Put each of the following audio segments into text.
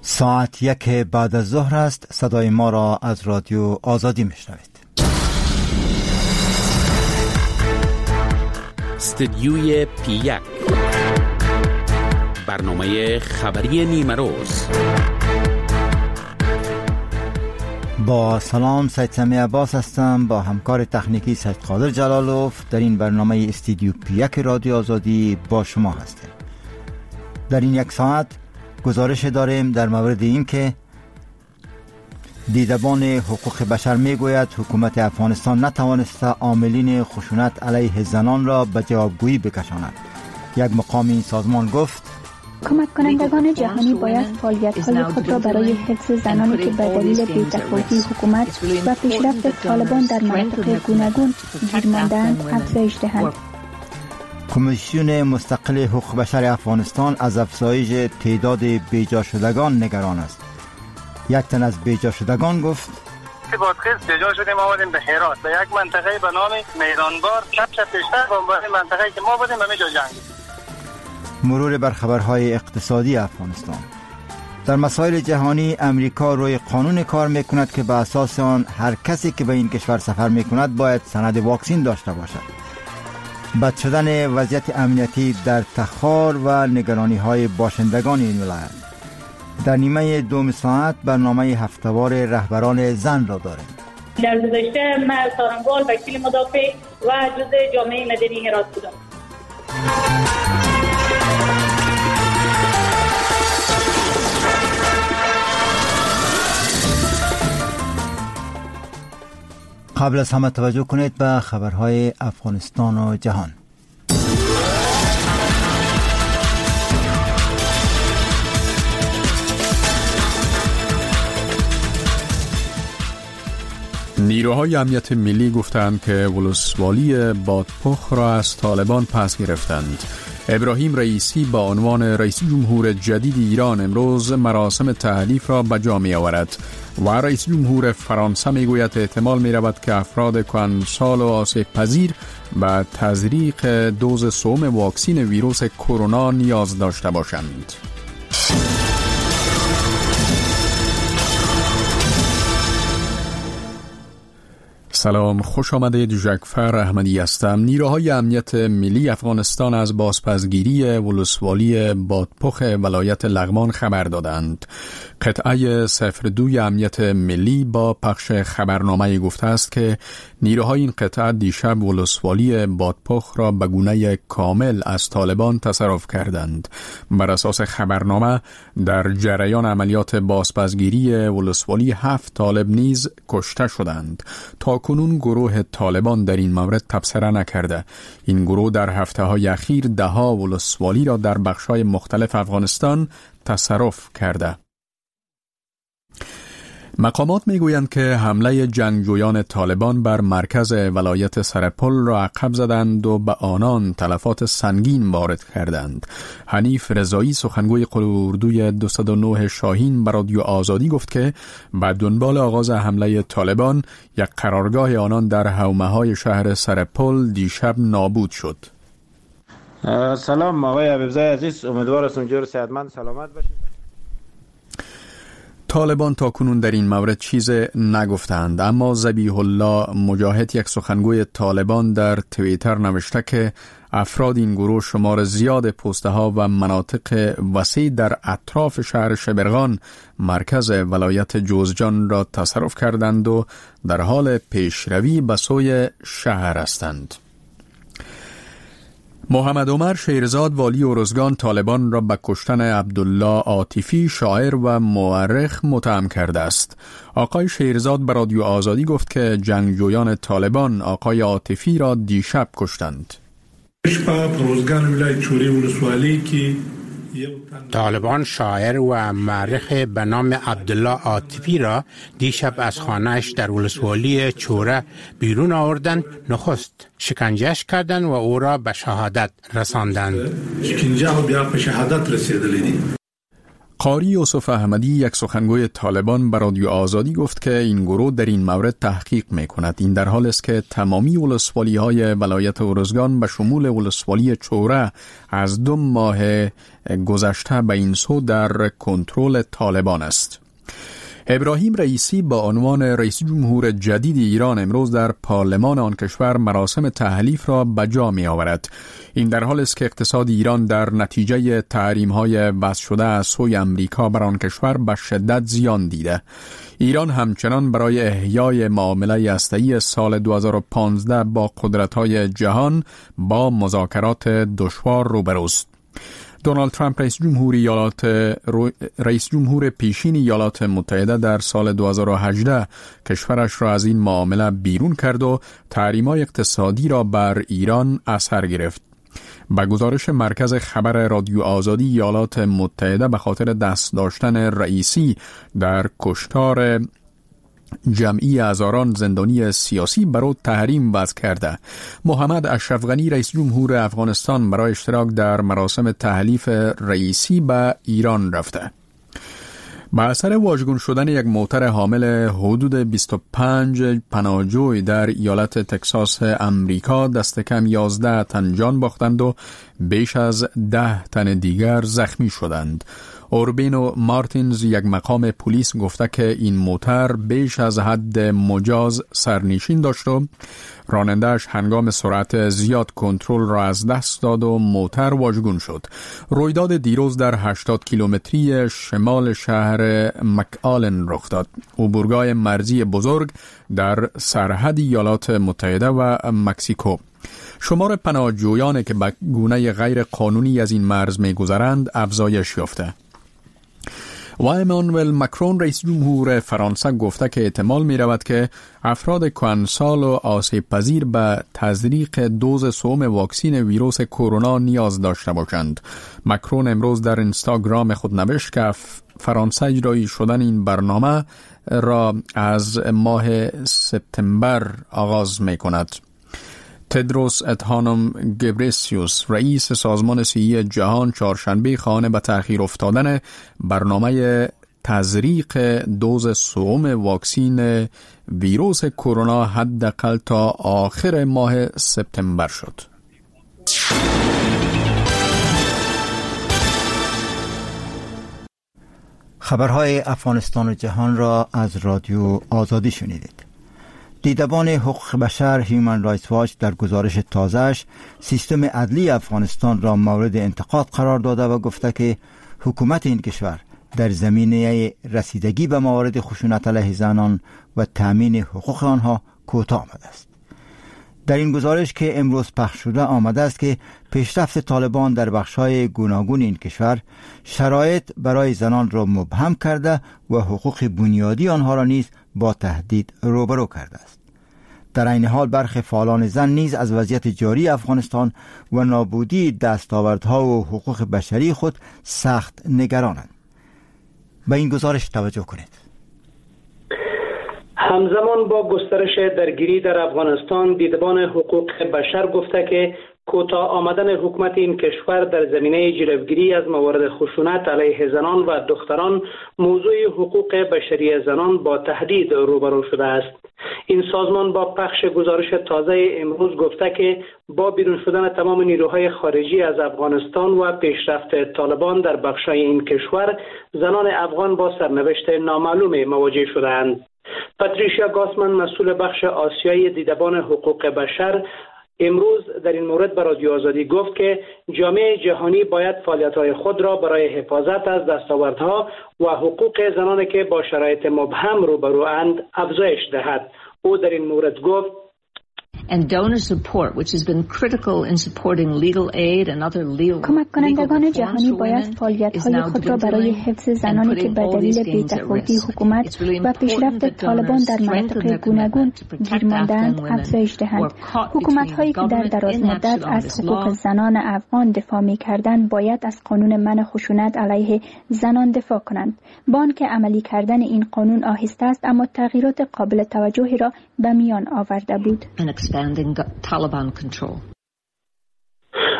ساعت 1 بعد از ظهر است. صدای ما را از رادیو آزادی میشنوید. استدیوی پی 1، برنامه خبری نیمه روز. با سلام، سید سمی عباس هستم. با همکار تکنیکی سید قادر جلالوف در این برنامه استدیو پی 1 رادیو آزادی با شما هستیم. در این یک ساعت گزارش داریم در مورد این که دیدبان حقوق بشر میگوید حکومت افغانستان نتوانسته عاملین خشونت علیه زنان را به جوابگویی بکشاند. یک مقام این سازمان گفت کمک کنندگان جهانی باید فعالیت‌های خود را برای حفظ زنانی که به دلیل بی‌تفاوتی حکومت و پیشرفت طالبان در مناطق گوناگون گیر مانده‌اند افزایش دهند. کمیسیون مستقل حقوق بشر افغانستان از افزایش تعداد بیجا شدگان نگران است. یک تن از بیجا شدگان گفت بادخیز بیجا شدیم، آمدیم به هرات به یک منطقه به نام میدانبار. شب پیشتر با منطقه که ما بودیم همه جا جنگ. مرور بر خبرهای اقتصادی افغانستان. در مسائل جهانی امریکا روی قانون کار میکند که به اساس آن هر کسی که به این کشور سفر میکند باید سند واکسین داشته باشد. بد شدن وضعیت امنیتی در تخار و نگرانی های باشندگان این ولایت. در نیمه دوم ساعت برنامه هفتهوار رهبران زن را داریم. در گذشته من سارنگال وکیل مدافع و جزء جامعه مدنی هرات بودم. قبل از همه توجه کنید به خبرهای افغانستان و جهان. نیروهای امنیت ملی گفتند که ولسوالی بادپخ را از طالبان پس گرفتند. ابراهیم رئیسی با عنوان رئیس جمهور جدید ایران امروز مراسم تحلیف را به جا می آورد و رئیس جمهور فرانسه می گوید احتمال می رود که افراد کهنسال و آسیب پذیر به تزریق دوز سوم واکسین ویروس کرونا نیاز داشته باشند. سلام، خوش آمدید. جعفر احمدی هستم. نیروهای امنیت ملی افغانستان از بازپسگیری ولسوالی بادپخ ولایت لغمان خبر دادند. قطعه 02 امنیت ملی با پخش خبرنامه گفته است که نیروهای این قطعه دیشب ولسوالی بادپخ را به گونه کامل از طالبان تصرف کردند. بر اساس خبرنامه در جریان عملیات بازپسگیری ولسوالی 7 طالب نیز کشته شدند. تا کنون گروه طالبان در این مورد تبصره نکرده. این گروه در هفته‌های اخیر ده‌ها ولسوالی را در بخش‌های مختلف افغانستان تصرف کرده. مقامات میگویند که حمله جنگجویان طالبان بر مرکز ولایت سرپل را عقب زدند و به آنان تلفات سنگین وارد کردند. حنیف رضایی سخنگوی قلعه‌اردوی 209 شاهین به رادیو آزادی گفت که به دنبال آغاز حمله طالبان یک قرارگاه آنان در حومه‌های شهر سرپل دیشب نابود شد. سلام آقای حبیبزاده عزیز، امیدوار هستم جور صحتمند سلامت باشید. طالبان تا کنون در این مورد چیز نگفتند، اما ذبیح الله مجاهد یک سخنگوی طالبان در توییتر نوشته که افراد این گروه شمار زیاد پسته ها و مناطق وسیع در اطراف شهر شبرغان مرکز ولایت جوزجان را تصرف کردند و در حال پیشروی به سوی شهر هستند. محمد عمر شیرزاد والی ارزگان طالبان را به کشتن عبدالله عاطفی شاعر و مورخ متهم کرده است. آقای شیرزاد به رادیو آزادی گفت که جنگجویان طالبان آقای عاطفی را دیشب کشتند. طالبان شاعر و مورخ به نام عبدالله عاطفی را دیشب از خانه‌اش در ولسوالی چوره بیرون آوردند. نخست شکنجهش کردند و او را به شهادت رساندند. قاری یوسف احمدی، یک سخنگوی طالبان، به رادیو آزادی گفت که این گروه در این مورد تحقیق میکند. این در حال است که تمامی ولسوالی‌های ولایت ارزگان به شمول ولسوالی چوره از 2 ماه گذشته به این سو در کنترل طالبان است. ابراهیم رئیسی با عنوان رئیس جمهور جدید ایران امروز در پارلمان آن کشور مراسم تحلیف را به جا می آورد. این در حال است که اقتصاد ایران در نتیجه تحریم‌های وضع شده از سوی امریکا بر آن کشور به شدت زیان دیده. ایران همچنان برای احیای معامله هسته‌ای سال 2015 با قدرت‌های جهان با مذاکرات دشوار روبروست. دونالد ترامپ رئیس جمهور پیشین ایالات متحده در سال 2018 کشورش را از این معامله بیرون کرد و تحریم‌های اقتصادی را بر ایران اثر گرفت. با گزارش مرکز خبر رادیو آزادی ایالات متحده، به خاطر دست داشتن رئیسی در کشتار جمعی هزاران زندانی سیاسی برای تحریم وضع کرده. محمد اشرف غنی رئیس جمهور افغانستان برای اشتراک در مراسم تحلیف رئیسی به ایران رفته. با اثر واژگون شدن یک موتر حامل حدود 25 پناهجوی در ایالت تکساس امریکا، دست کم 11 تن جان باختند و بیش از 10 تن دیگر زخمی شدند. اوربینو مارتینز، یک مقام پلیس، گفته که این موتر بیش از حد مجاز سرنشین داشت و راننده‌اش هنگام سرعت زیاد کنترل را از دست داد و موتر واژگون شد. رویداد دیروز در 80 کیلومتری شمال شهر مکآلن رخ داد. عبورگاه مرزی بزرگ در سرحد ایالات متحده و مکزیکو. شمار پناهجویان که به گونه غیر قانونی از این مرز می‌گذرند افزایش یافته. و امانوئل مکرون رئیس جمهور فرانسه گفته که احتمال می رود که افراد کهنسال و آسیب پذیر به تزریق دوز سوم واکسین ویروس کرونا نیاز داشته باشند. مکرون امروز در اینستاگرام خود نوشت که فرانسه اجرایی شدن این برنامه را از ماه سپتامبر آغاز می کند. تدروس ادهانوم گبریسیوس رئیس سازمان صحی جهان چهارشنبه خواهان به تأخیر افتادن برنامه تزریق دوز سوم واکسین ویروس کرونا حداقل تا آخر ماه سپتامبر شد. خبرهای افغانستان و جهان را از رادیو آزادی شنیدید. دیدبان حقوق بشر هیومن رایتس واچ در گزارش تازه‌اش سیستم عدلی افغانستان را مورد انتقاد قرار داده و گفته که حکومت این کشور در زمینه رسیدگی به موارد خشونت علیه زنان و تأمین حقوق آنها کوتاه آمده است. در این گزارش که امروز پخش شده آمده است که پیشرفت طالبان در بخش‌های گوناگون این کشور شرایط برای زنان را مبهم کرده و حقوق بنیادی آنها را نیز با تهدید روبرو کرده است. در این حال برخی فعالان زن نیز از وضعیت جاری افغانستان و نابودی دستاوردها و حقوق بشری خود سخت نگرانند. به این گزارش توجه کنید. همزمان با گسترش درگیری در افغانستان، دیدبان حقوق بشر گفته که کوتاه آمدن حکومت این کشور در زمینه جلوگیری از موارد خشونت علیه زنان و دختران موضوع حقوق بشری زنان با تهدید روبرو شده است. این سازمان با پخش گزارش تازه امروز گفته که با بیرون شدن تمام نیروهای خارجی از افغانستان و پیشرفت طالبان در بخش‌های این کشور، زنان افغان با سرنوشت نامعلوم مواجه شده‌اند. پاتریشیا گاسمن، مسئول بخش آسیایی دیدبان حقوق بشر، امروز در این مورد به رادیو آزادی گفت که جامعه جهانی باید فعالیت‌های خود را برای حفاظت از دستاوردها و حقوق زنانی که با شرایط مبهم روبروند افزایش دهد. او در این مورد گفت کمک کنندگان جهانی باید فعالیت‌های خود را برای حفظ زنانی که به دلیل بی‌تفاوتی حکومت و پیشرفت طالبان در مناطق گوناگون گیر مانده‌اند افزایش دهند. حکومت‌هایی که در دراز مدت از حقوق زنان افغان دفاع می‌کردند باید از قانون منع خشونت علیه زنان دفاع کنند. با آنکه عملی کردن این قانون آهسته است اما تغییرات قابل توجهی را به میان آورده بود.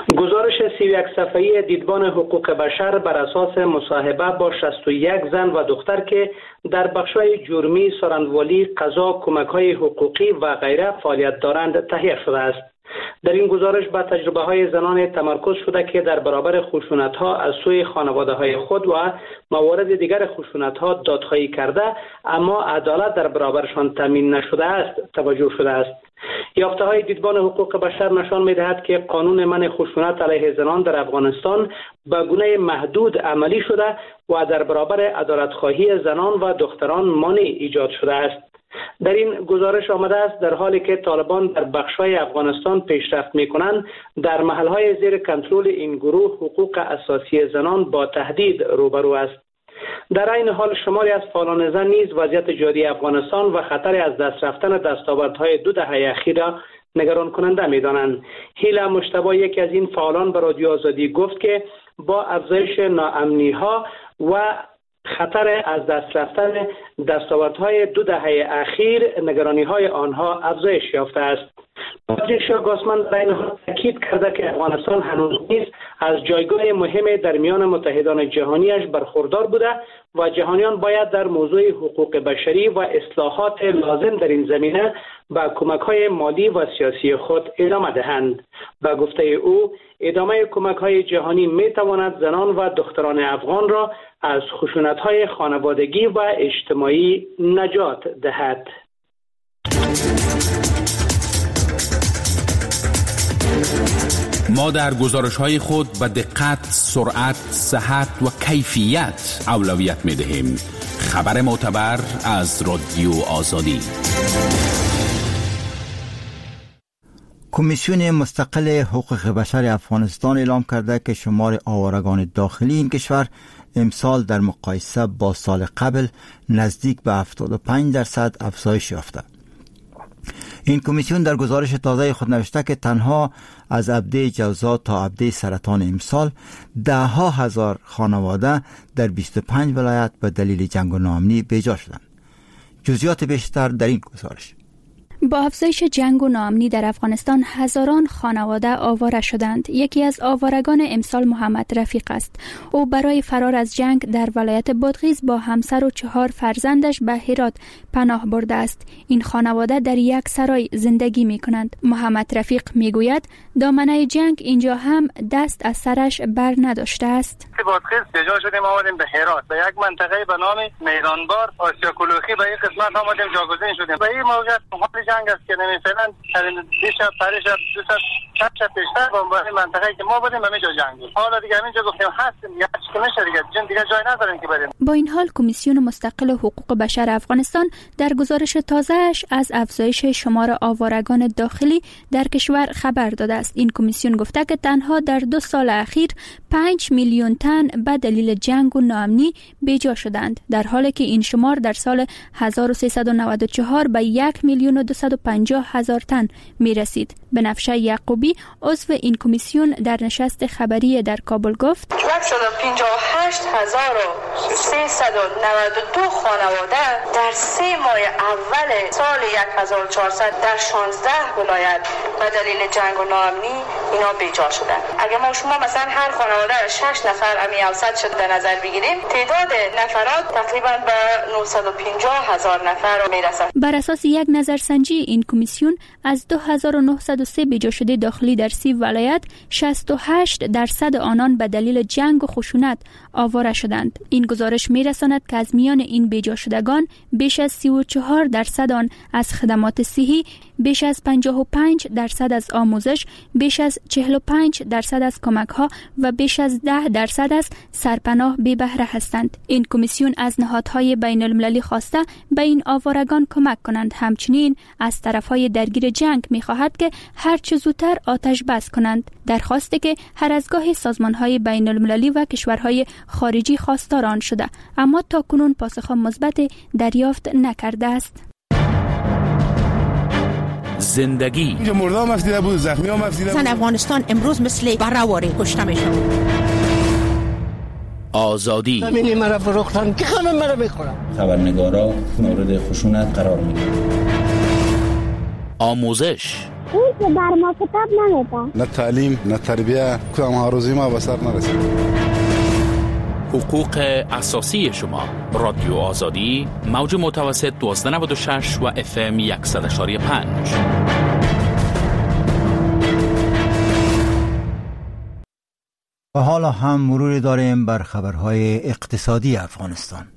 گزارش 31 صفحه‌ای دیدبان حقوق بشر بر اساس مصاحبه با 61 زن و دختر که در بخش‌های جرمی، سارندوالی، قضا، کمک‌های حقوقی و غیره فعالیت دارند تهیه شده است. در این گزارش به تجربه‌های زنان تمرکز شده که در برابر خشونت‌ها از سوی خانواده‌های خود و موارد دیگر خشونت‌ها دادخواهی کرده اما عدالت در برابرشان تامین نشده است توجه شده است. یافته‌های دیدبان حقوق بشر نشان می‌دهد که قانون منع خشونت علیه زنان در افغانستان به گونه محدود عملی شده و در برابر عدالت‌خواهی زنان و دختران مانع ایجاد شده است. در این گزارش آمده است در حالی که طالبان در بخش‌های افغانستان پیشرفت می‌کنند، در محل‌های زیر کنترل این گروه حقوق اساسی زنان با تهدید روبرو است. در این حال شماری از فعالان زن نیز وضعیت جاری افغانستان و خطر از دست رفتن دستاوردهای 2 دهه اخیر را نگران کننده می‌دانند. هیلا مجتبی یکی از این فعالان به رادیو آزادی گفت که با افزایش ناامنی‌ها و خطر از دست رفتن دستاوردهای 2 دهه اخیر نگرانی‌های آنها افزایش یافته است. پاتریشیا گاسمن در این حال تاکید کرده که افغانستان هنوز نیز از جایگاه مهم در میان متحدان جهانیش برخوردار بوده و جهانیان باید در موضوع حقوق بشری و اصلاحات لازم در این زمینه با کمک‌های مالی و سیاسی خود ادامه دهند. به گفته او ادامه کمک‌های جهانی می‌تواند زنان و دختران افغان را از خشونت‌های خانوادگی و اجتماعی نجات دهد. ما در گزارش‌های خود به دقت، سرعت، صحت و کیفیت اولویت می‌دهیم. خبر معتبر از رادیو آزادی. کمیسیون مستقل حقوق بشر افغانستان اعلام کرده که شمار آوارگان داخلی این کشور امسال در مقایسه با سال قبل نزدیک به 75% افزایش یافته. این کمیسیون در گزارش تازه خود نوشته که تنها از عبده جوزا تا عبده سرطان امسال 10,000 خانواده در 25 ولایت به دلیل جنگ و ناامنی بیجا شدند. جزئیات بیشتر در این گزارش. با افزایش جنگ و ناامنی در افغانستان هزاران خانواده آواره شدند. یکی از آوارگان امسال محمد رفیق است. او برای فرار از جنگ در ولایت بادغیس با همسر و 4 فرزندش به هرات پناه برده است. این خانواده در یک سرای زندگی می کنند. محمد رفیق می گوید دامنه جنگ اینجا هم دست از سرش بر نداشته است. بادغیس بیجا شدیم آمدیم به هرات، به یک منطقه به نام میدانبار آسیا کلوخی به این قسمت آمدیم جاگزین شدیم. به این موقع جنگ است که نمی‌فعلا دیشب پریشب دو شب پیشتر با این منطقه‌ای که ما بودیم همینجا جنگ بود. حالا دیگه همینجا گفتیم هستیم یا چی نشه دیگه جای نداریم که بریم. با این حال کمیسیون مستقل حقوق بشر افغانستان در گزارش تازه‌اش از افزایش شمار آوارگان داخلی در کشور خبر داده است. این کمیسیون گفته که تنها در 2 سال اخیر 5 میلیون تن به دلیل جنگ و ناامنی بیجا شدند، در حالی که این شمار در سال 1394 به 1,250,000 تن می رسید. بنفشه یعقوبی عضو این کمیسیون در نشست خبری در کابل گفت 158,392 خانواده در 3 ماه اول سال 1400 در 16 ولایت به دلیل جنگ و ناامنی اینا بیجا شدن. اگر ما شما مثلا هر خانواده 6 نفر امی اوسط شده در نظر بگیریم، تعداد نفرات تقریبا به 950,000 نفر می رسد. بر اساس یک نظرسنجی این کمیسیون از 2903 بیجا شده داخلی در 30 ولایت 68% آنان به دلیل جنگ و خشونت آواره شدند. این گزارش می‌رساند که از میان این بیجا شدگان بیش از 34% آن از خدمات صحی، بیش از 55% از آموزش، بیش از 45% از کمک‌ها و بیش از 10% از سرپناه بی بهره هستند. این کمیسیون از نهادهای بین‌المللی خواسته به این آوارگان کمک کنند. همچنین از طرفهای درگیر جنگ می‌خواهد که هر چه زودتر آتش بس کنند. درخواسته که هر از گاهی سازمان‌های بین‌المللی و کشورهای خارجی خواستار آن شده، اما تاکنون پاسخ مثبت دریافت نکرده است. زندگی اینجا مرده هم افزیده بود، زخمی هم افزیده بود. افغانستان امروز مثل بره‌واره کشته میشن. آزادی همینی مرا فروختن که همه مرا بخورم. خبرنگارا مورد خشونت قرار میگیرن. آموزش این که بر ما کتاب نمیده. نه تعلیم نه تربیه، کدام ها روزی ما به سر نرسید. حقوق اساسی شما. رادیو آزادی، موج متوسط 1296 و FM 100.5. و حالا هم مروری داریم بر خبرهای اقتصادی افغانستان.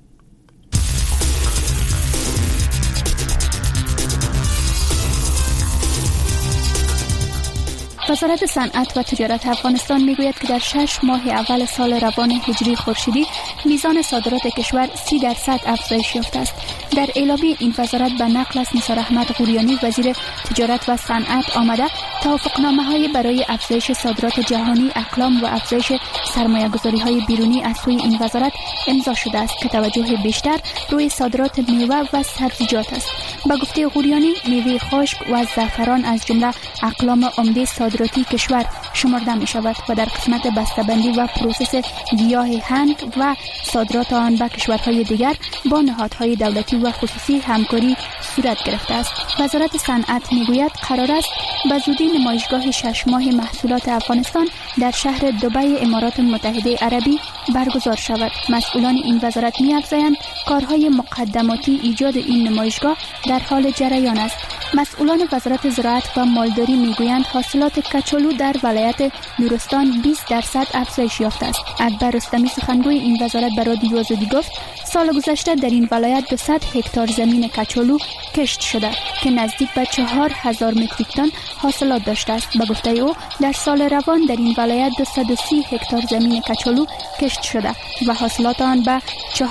وزارت صنعت و تجارت افغانستان میگوید که در 6 ماه اول سال روان هجری خورشیدی میزان صادرات کشور 30% افزایش یافته است. در اعلامیه این وزارت به نقل از نثار احمد غوریانی وزیر تجارت و صنعت آمده توافقنامه‌های برای افزایش صادرات جهانی، اقلام و افزایش سرمایه‌گذاری‌های بیرونی از سوی این وزارت امضا شده است که توجه بیشتر روی صادرات میوه و سبزیجات است. به گفته غوریانی، میوه خشک و زعفران از جمله اقلام عمده صادراتی کشور شمرده می شود و در قسمت بسته‌بندی و پروسس گیاه هند و صادرات آن به کشورهای دیگر با نهادهای دولتی و خصوصی همکاری صورت گرفته است. وزارت صنعت میگوید قرار است به زودی نمایشگاه 6 ماه محصولات افغانستان در شهر دبی امارات متحده عربی برگزار شود. مسئولان این وزارت می‌افزایند کارهای مقدماتی ایجاد این نمایشگاه در حال جریان است. مسئولان وزارت زراعت و مالداری میگویند حاصلات کچالو در ولایت نورستان 20% افزایش یافته است. اکبر رستمی سخنگوی این وزارت به رادیو آزادی گفت سال گذشته در این ولایت 200 هکتار زمین کچالو کشت شده که نزدیک به 4000 متریک تن حاصلات داشته است. به گفته او در سال روان در این ولایت 230 هکتار زمین کچالو کشت شده و حاصلات آن به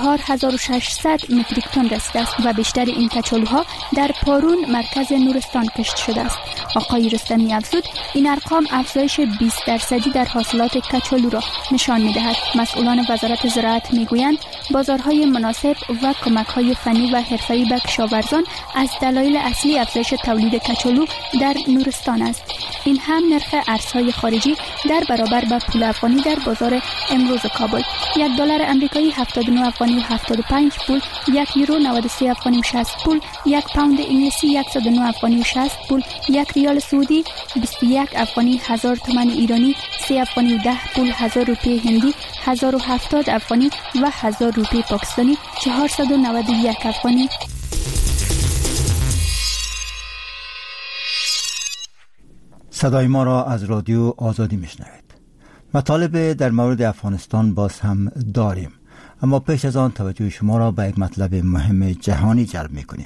4600 متریک تن رسیده است و بیشتر این کچالوها در پارون مرکز نورستان کشت شده است. آقای رستمی افزود این ارقام افزایش 20% در حاصلات کچالو را نشان می‌دهد. مسئولان وزارت زراعت میگویند بازارهای مناسب و کمک‌های فنی و حرفه‌ای به کشاورزان از دلایل اصلی افزایش تولید کچالو در نورستان است. این هم نرخ ارزهای خارجی در برابر با پول افغانی در بازار امروز کابل. $1 آمریکایی 79 افغانی و 75 پول، €1 93 افغانی و 60 پول، یک پوند انگلیسی 109 افغانی و 60 پول، یک ریال سعودی 21 افغانی 1000 تومان ایرانی، 3 افغانی و 10 پول، 1000 روپیه هندی 1070 افغانی و 1000 روپیه پاکستانی 491 افغانی. صدای ما را از رادیو آزادی میشنوید. مطالب در مورد افغانستان باز هم داریم، اما پیش از آن توجه شما را به یک مطلب مهم جهانی جلب میکنیم.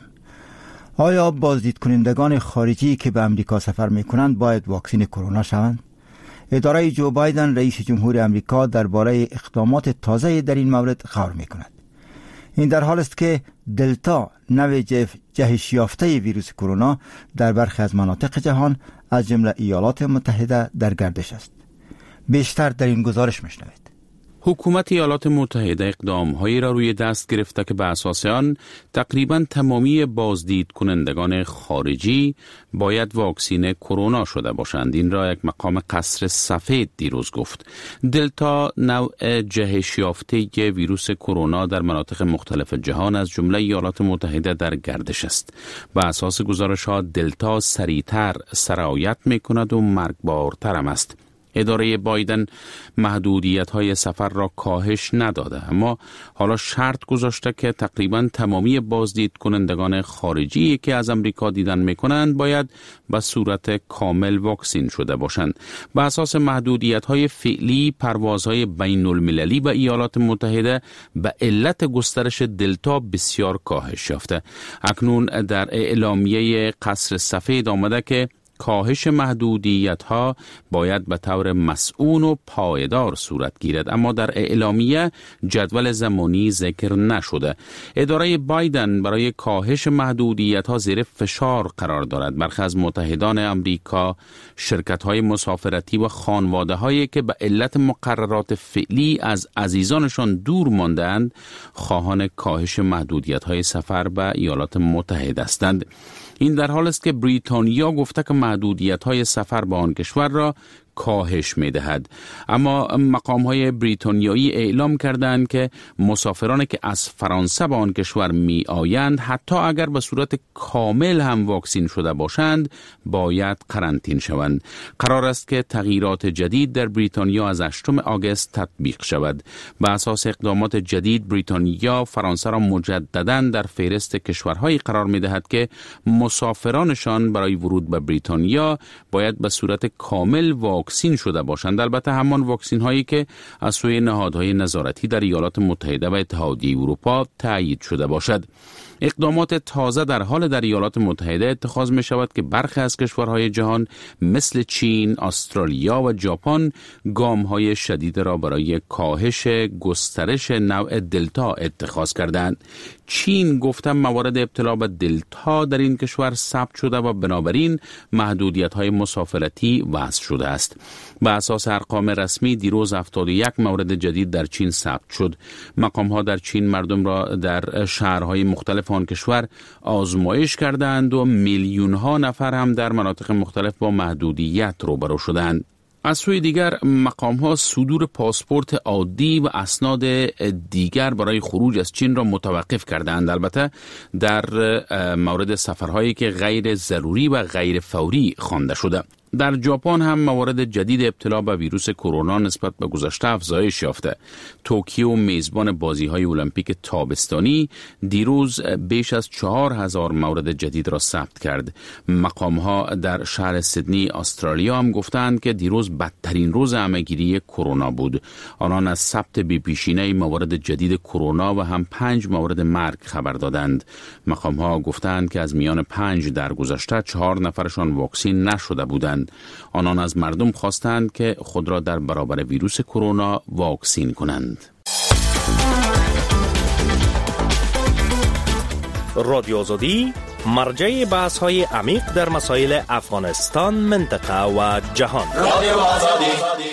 آیا بازدید کنندگان خارجی که به امریکا سفر میکنند باید واکسین کرونا شوند؟ اداره جو بایدن رئیس جمهور امریکا درباره اقدامات تازه در این مورد غور میکند. این در حال است که دلتا، نوع جهش یافته ویروس کرونا، در برخی از مناطق جهان از جمله ایالات متحده در گردش است. بیشتر در این گزارش میشنوید. حکومت ایالات متحده اقدام‌هایی را روی دست گرفته که به اساس آن تقریباً تمامی بازدید کنندگان خارجی باید واکسین کرونا شده باشند. این را یک مقام قصر سفید دیروز گفت. دلتا، نوع جهش یافته ویروس کرونا، در مناطق مختلف جهان از جمله ایالات متحده در گردش است. به اساس گزارش‌ها دلتا سریعتر سرایت می‌کند و مرگبارتر هم است. اداره بایدن محدودیت‌های سفر را کاهش نداده، اما حالا شرط گذاشته که تقریباً تمامی بازدید کنندگان خارجی که از امریکا دیدن می‌کنند باید به صورت کامل واکسین شده باشند. به اساس محدودیت‌های فعلی، پروازهای بین‌المللی به ایالات متحده به علت گسترش دلتا بسیار کاهش یافته. اکنون در اعلامیه قصر سفید آمده که کاهش محدودیت‌ها باید به طور مسئول و پایدار صورت گیرد، اما در اعلامیه جدول زمانی ذکر نشده. اداره بایدن برای کاهش محدودیت‌ها زیر فشار قرار دارد. برخی از متحدان امریکا، شرکت‌های مسافرتی و خانواده‌هایی که به علت مقررات فعلی از عزیزانشان دور ماندند، خواهان کاهش محدودیت‌های سفر به ایالات متحده هستند. این در حال است که بریتانیا گفته که محدودیت‌های سفر به آن کشور را کاهش می‌دهد. اما مقام‌های بریتانیایی اعلام کردند که مسافرانی که از فرانسه به آن کشور می‌آیند حتی اگر به صورت کامل هم واکسین شده باشند باید قرنطینه شوند. قرار است که تغییرات جدید در بریتانیا از 8 آگوست تطبیق شود. به اساس اقدامات جدید بریتانیا فرانسه را مجدداً در فهرست کشورهایی قرار می‌دهد که مسافرانشان برای ورود به بریتانیا باید به صورت کامل واکسین شده باشند. البته همان واکسین هایی که از سوی نهادهای نظارتی در ایالات متحده و اتحادیه اروپا تایید شده باشد. اقدامات تازه در ایالات متحده اتخاذ می شود که برخی از کشورهای جهان مثل چین، استرالیا و ژاپن گام‌های شدید را برای کاهش گسترش نوع دلتا اتخاذ کردند. چین گفته موارد ابتلا به دلتا در این کشور ثبت شده و بنابراین محدودیت‌های مسافرتی وضع شده است. به اساس ارقام رسمی دیروز 71 مورد جدید در چین ثبت شد. مقام‌ها در چین مردم را در شهرهای مختلف آن کشور آزمایش کردند و میلیون‌ها نفر هم در مناطق مختلف با محدودیت روبرو شدند. از سوی دیگر مقام‌ها صدور پاسپورت عادی و اسناد دیگر برای خروج از چین را متوقف کردند، البته در مورد سفرهایی که غیر ضروری و غیر فوری خوانده شده. در ژاپن هم موارد جدید ابتلا به ویروس کرونا نسبت به گذشته افزایش یافته. توکیو میزبان بازی‌های المپیک تابستانی دیروز بیش از 4000 مورد جدید را ثبت کرد. مقام‌ها در شهر سیدنی استرالیا هم گفتند که دیروز بدترین روز همه‌گیری کرونا بود. آنان از ثبت بی‌پیشینه موارد جدید کرونا و هم 5 مورد مرگ خبر دادند. مقام‌ها گفتند که از میان 5 درگذشته 4 نفرشان واکسین نشده بودند. آنان از مردم خواستند که خود را در برابر ویروس کرونا واکسین کنند. رادیو آزادی مرجع بحث‌های عمیق در مسائل افغانستان، منطقه و جهان. رادیو آزادی.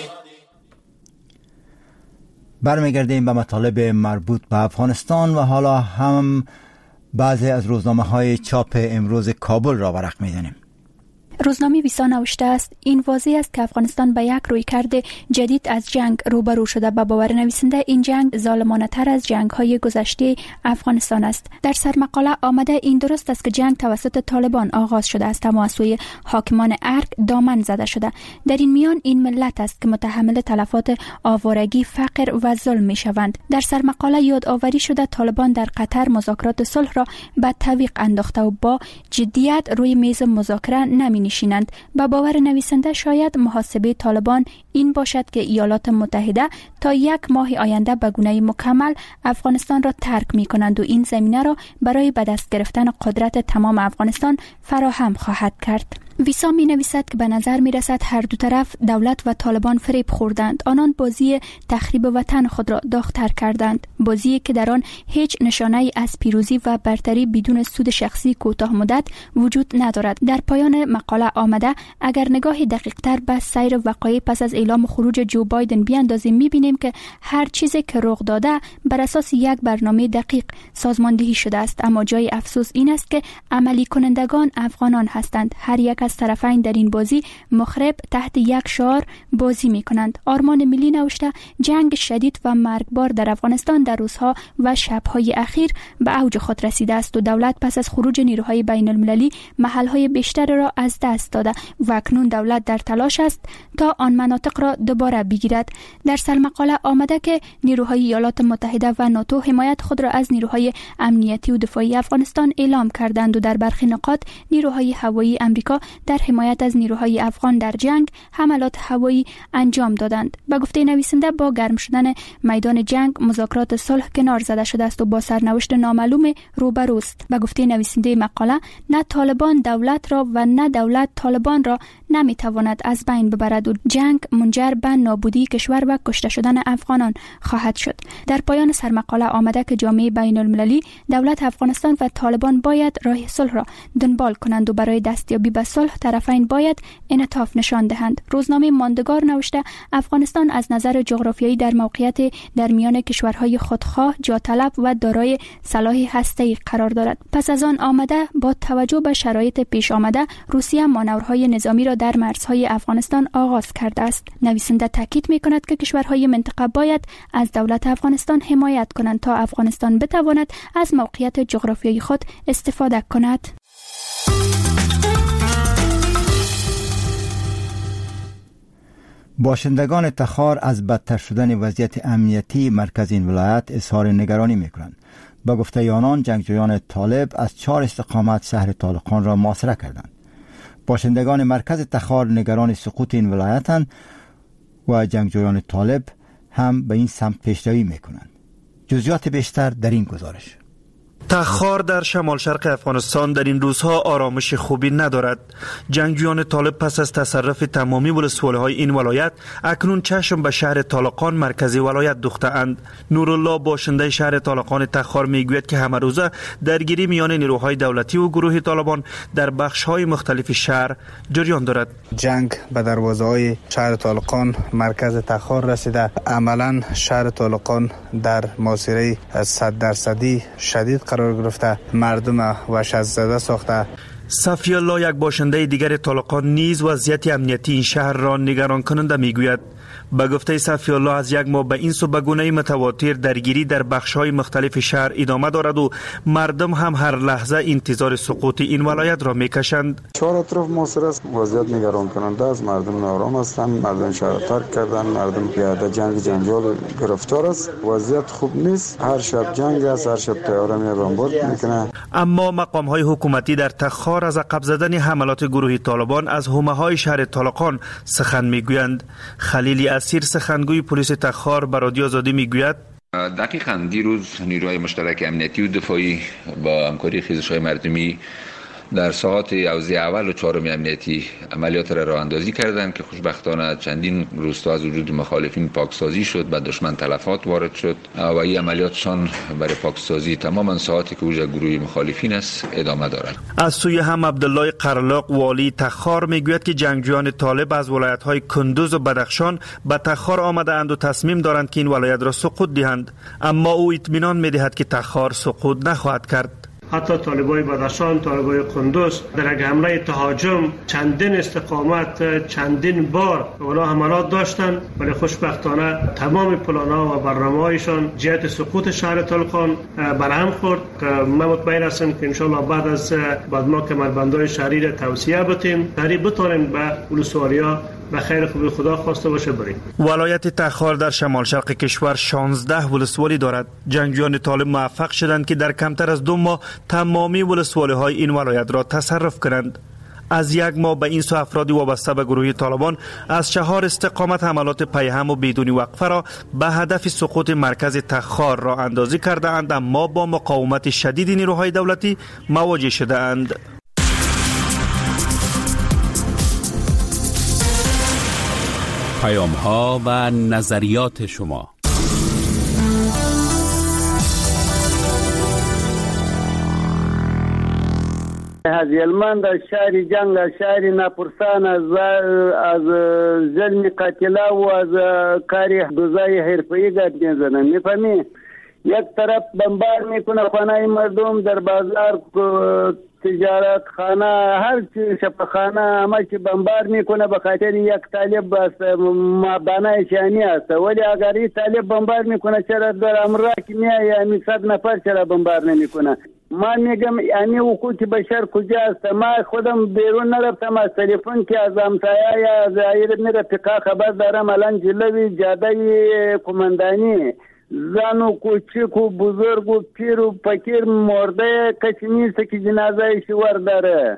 برمیگردیم به مطالب مربوط به افغانستان و حالا هم بعضی از روزنامه‌های چاپ امروز کابل را ورق می‌زنیم. روزنامه ویسا نوشته است این واضح است که افغانستان به یک رویکرد جدید از جنگ روبرو شده. به باور نویسنده این جنگ ظالمانه تر از جنگ های گذشته افغانستان است. در سرمقاله آمده این درست است که جنگ توسط طالبان آغاز شده است اما از سوی حاکمان ارگ دامن زده شده. در این میان این ملت است که متحمل تلفات آوارگی، فقر و ظلم می شوند. در سرمقاله یادآوری شده طالبان در قطر مذاکرات صلح را به تعویق انداخته و با جدیت روی میز مذاکره نمی نشینند. با باور نویسنده شاید محاسبه طالبان این باشد که ایالات متحده تا 1 ماه آینده به گونه مکمل افغانستان را ترک می کنند و این زمینه را برای به دست گرفتن قدرت تمام افغانستان فراهم خواهد کرد. ویسا می نویسد که به نظر می رسد هر دو طرف دولت و طالبان فریب خوردند. آنان بازی تخریب وطن خود را داغ‌تر کردند. بازی که در آن هیچ نشانه‌ای از پیروزی و برتری بدون سود شخصی کوتاه مدت وجود ندارد. در پایان مقاله آمده اگر نگاهی دقیق‌تر به سیر وقایع پس از اعلام خروج جو بایدن بیاندازیم می بینیم که هر چیزی که رخ داده بر اساس یک برنامه دقیق سازماندهی شده است، اما جای افسوس این است که عملی کنندگان افغانان هستند. هر یک از طرفین در این بازی مخرب تحت یک شعار بازی می کنند. آرمان ملی نوشته جنگ شدید و مرگبار در افغانستان در روزها و شبهای اخیر به اوج خود رسیده است و دولت پس از خروج نیروهای بین المللی محلهای بیشتر را از دست داده و اکنون دولت در تلاش است تا آن مناطق را دوباره بگیرد. در سرمقاله آمده که نیروهای ایالات متحده و ناتو حمایت خود را از نیروهای امنیتی و دفاعی افغانستان اعلام کردند و در برخی نقاط نیروهای هوایی امریکا در حمایت از نیروهای افغان در جنگ حملات هوایی انجام دادند. به گفته نویسنده با گرم شدن میدان جنگ مذاکرات صلح کنار زده شده است و با سرنوشت نامعلوم روبروست. به گفته نویسنده مقاله نه طالبان دولت را و نه دولت طالبان را نمیتواند از بین ببرد و جنگ منجر به نابودی کشور و کشته شدن افغانان خواهد شد. در پایان سرمقاله آمده که جامعه بین المللی، دولت افغانستان و طالبان باید راه صلح را دنبال کنند و برای دستیابی به صلح طرفین باید انعطاف نشان دهند. روزنامه ماندگار نوشته افغانستان از نظر جغرافیایی در موقعیت در میان کشورهای خودخواه، جاطلب و دارای سلاح هسته‌ای قرار دارد. پس از آن آمده با توجه به شرایط پیش آمده روسیه مانورهای نظامی را در مرزهای افغانستان آغاز کرده است. نویسنده تاکید می‌کند که کشورهای منطقه باید از دولت افغانستان حمایت کنند تا افغانستان بتواند از موقعیت جغرافیایی خود استفاده کند. باشندگان تخار از بدتر شدن وضعیت امنیتی مرکز این ولایت اظهار نگرانی می‌کنند. با گفته آنان جنگجویان طالب از 4 استقامت شهر طالقان را محاصره کردند. باشندگان مرکز تخار نگران سقوط این ولایتند و جنگجویان طالب هم به این سمت پیشروی می‌کنند. جزئیات بیشتر در این گزارش. تخار در شمال شرق افغانستان در این روزها آرامش خوبی ندارد. جنگجویان طالب پس از تصرف تمامی ولسوالی‌های این ولایت اکنون چشم به شهر طالقان مرکزی ولایت دوخته‌اند. نورالله باشنده شهر طالقان تخار میگوید که همه روزه درگیری میان نیروهای دولتی و گروه طالبان در بخش‌های مختلف شهر جریان دارد. جنگ به دروازه‌های شهر طالقان مرکز تخار رسیده. عملاً شهر طالقان در محاصره 100% شدید قرار گرفته، مردم وحشت زده ساخته. صفی الله یک باشنده دیگر طالقان نیز وضعیت امنیتی این شهر را نگران کننده میگوید. به گفته صفی الله از یک ماه به این سو به گونه متواتر درگیری در بخش‌های مختلف شهر ادامه دارد و مردم هم هر لحظه انتظار سقوط این ولایت را میکشند. چهار اطراف محاصره است. وضعیت نگران کننده است. مردم ناآرام هستند. مردم شهر ترک کردند. مردم پیاده جنگال گرفتار است. وضعیت خوب نیست. هر شب جنگ است. هر شب طیاره می بمبارد میکنه. اما مقام‌های حکومتی در تخار از عقب زدن حملات گروه طالبان از حومه‌های شهر طالقان سخن میگویند. خلیلی اسیر سخنگوی پلیس تخار به رادیو آزادی میگوید دقیقاً دیروز نیروهای مشترک امنیتی و دفاعی با همکاری خیزش‌های مردمی در ساعات اوضاع اول و چهارم امنیتی عملیات را راه اندازی کردند که خوشبختانه چندین روستا از وجود مخالفین پاکسازی شد، به دشمن تلفات وارد شد و این عملیاتشان برای پاکسازی تماما ساعتی که وجود گروه مخالفین است ادامه دارد. از سوی هم عبدالله قرلاق والی تخار میگوید که جنگجویان طالب از ولایت‌های کندوز و بدخشان به تخار آمده اند و تصمیم دارند که این ولایت را سقوط دهند، اما او اطمینان میدهد که تخار سقوط نخواهد کرد. حتی طالبای بدخشان، طالبای قندوز در یک حمله تهاجم چندین استقامت چندین بار اونا حملات داشتن، ولی خوشبختانه تمام پلان‌ها و برنامه‌هایشان جهت سقوط شهر طالقان برهم خورد که من مطمئن هستم که انشالله بعد ما کمربندهای شهری را توسعه بدیم قریب بتونیم به ولسوالیا به خیر خوبی خدا خواسته باشه بریم. ولایت تخار در شمال شرق کشور 16 ولسوالی دارد. جنگجویان طالب موفق شدند که در کمتر از 2 ماه تمامی ولسوالی‌های این ولایت را تصرف کنند. از 1 ماه به این سو افرادی وابسته به گروه طالبان از 4 استقامت حملات پیهم و بدون وقفه را به هدف سقوط مرکز تخار را اندازی کرده اند، اما با مقاومت شدید نیروهای دولتی مواجه شده اند. پیام‌ها و نظریات شما. هزیلمند از شهر جنگ، از شهر ناپرسان، از ظلم قاتلا و از کاری دوزای حرفه‌ای گرد میزنن. میفهمی؟ یک طرف بمبار میکنه خانه مردم، در بازار تجارت خانه، هر چی شفاخانه همه چی بمبار میکنه به خاطر یک طالب است. مبانه شانی است، ولی اگر این طالب بمبار میکنه چرا در امریکا میای یعنی 100 نفر چرا بمبار نمیکنه؟ من میگم یعنی حقوق بشر کجا است؟ ما خودم بیرون نرفتم، از تلفن که از همسایه یا از رفیقا خبر دارم الان جلوی جاده کماندانی زن و کوچک و بزرگ و پیر و فقیر مرده کسی نیست که جنازه شوار داره.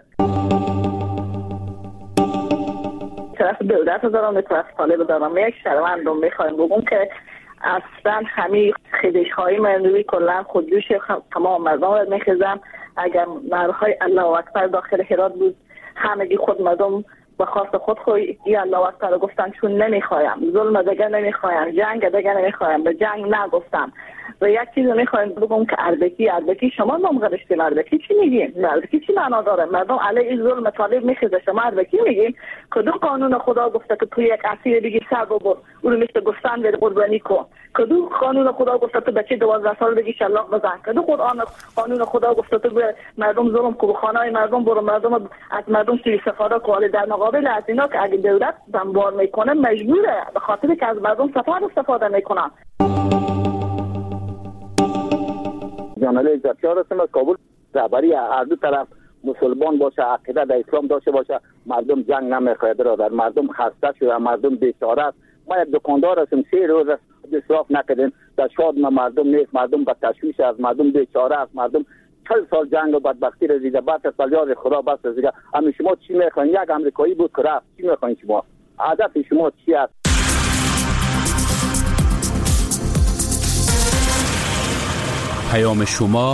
طرف دولت دارم، طرف طالب دارم. یک شهروندم میخوایم بگم که اصلا همه خیدش‌های مردمی کلا خودجوش تمام مردم را میخیزم. اگر نعره‌های الله اکبر داخل هرات بود همگی خود مردم به خواست خود یا الله اکبر گفتن، چون نمیخوایم ظلم دیگه، نمیخوایم جنگ دیگه، نمیخوایم به جنگ نگفتم. و یک چیز میخوایم بگم که اردکی شما نام گذاشتین، اردکی چی میگین؟ اردکی چی معنا داره؟ مردم علیه ظلم طالب میخیزه، شما اردکی میگین؟ کدوم قانون خدا گفته که تو یک اسیر بگی سر ببر اونو مثل گفتن بده قربانی کن؟ کدوم قانون خدا گفته تو بچه 12 سال بگی شلاق بزن؟ کدوم قانون خدا گفته تو مردم ظلم کو، خانه مردم برو، مردم از مردم سوء استفاده کنه؟ در مقابل از اینا که اگه دولت بمبار میکنه مجبوره، به خاطر که از مردم استفاده میکنن. جنرال عزتیار هستم از کابل. رهبری هر دو طرف مسلمان باشه، عقیده در اسلام داشته باشه، مردم جنگ نمیخواد برادر، مردم خسته شده، مردم بیچاره است. ما یک دکاندار هستم 3 روز است اصراف نکردیم، در شاد مردم نیست، مردم به تشویش است، مردم بیچاره است، مردم 40 سال جنگ و بدبختی را دیده، بعد از فریاد خدا بس دیگه. همین شما چی میخواین؟ یک امریکایی بود که رفت، چی میخواین شما؟ هدف شما چی است؟ پیام شما